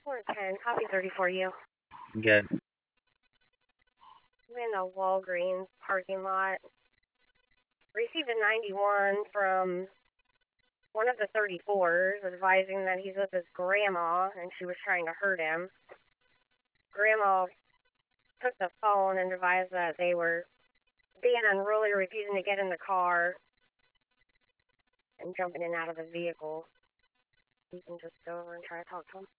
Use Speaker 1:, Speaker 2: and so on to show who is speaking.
Speaker 1: 410, copy 30 for you.
Speaker 2: Good.
Speaker 1: I'm in a Walgreens parking lot. Received a 91 from one of the 34s advising that he's with his grandma and she was trying to hurt him. Grandma took the phone and advised that they were being unruly, refusing to get in the car and jumping in and out of the vehicle. You can just go over and try to talk to him.